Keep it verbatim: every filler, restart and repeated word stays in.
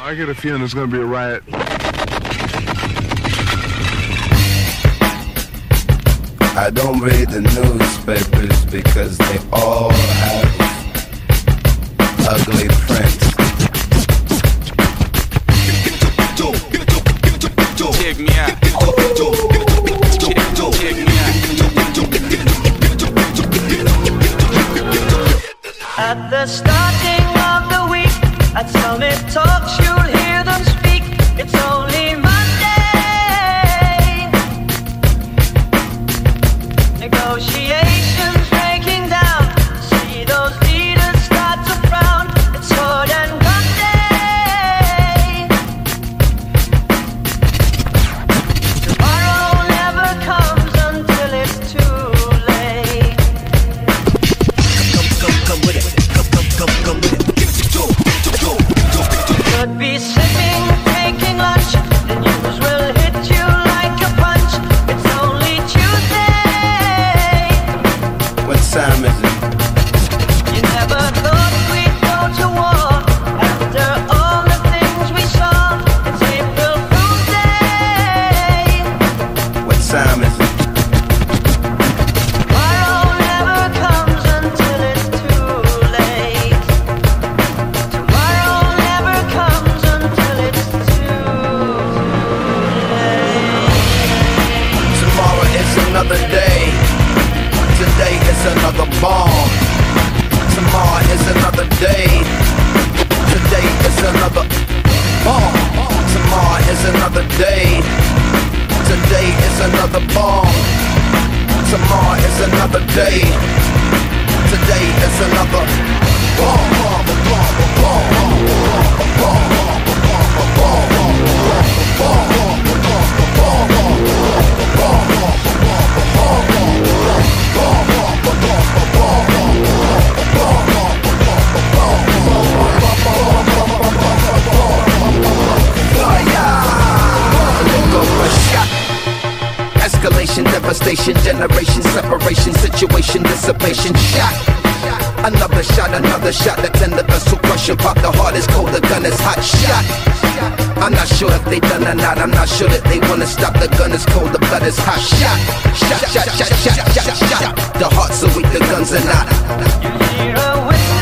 I get a feeling there's going to be a riot. I don't read the newspapers because they all have ugly prints. Check me out. Check me out. At the starting of the week, at Summit Talks, you'll hear them speak. It's only Monday. Negotiations breaking down. See those leaders start to frown. It's sword and gun day. Tomorrow never comes until it's too late. Come, come, come with it. Come, come, come, come with it. Could be sipping, taking lunch. The news will hit you like a punch. It's only Tuesday. What time is it? You never thought we'd go to war after all the things we saw. It's April Fool's Day. What time is it? Tomorrow never comes until it's too late. Tomorrow never comes until it's too late. Tomorrow is another day. Today is another bomb. Tomorrow is another day. Today is another bomb. Tomorrow is another day. Today is another bomb. Tomorrow is another day. Today is another bomb. Bomb, bomb, bomb, bomb, bomb, bomb, escalation, devastation, generation, separation, situation, dissipation, shot. Another shot, another shot, that's in the vessel crushing, pop the heart is cold, the gun is hot, shot. I'm not sure if they done or not, I'm not sure that they wanna stop, the gun is cold, the blood is hot, shot. Shot, shot, shot, shot, shot, shot, shot. The hearts are weak, the guns are not. You hear a whistle.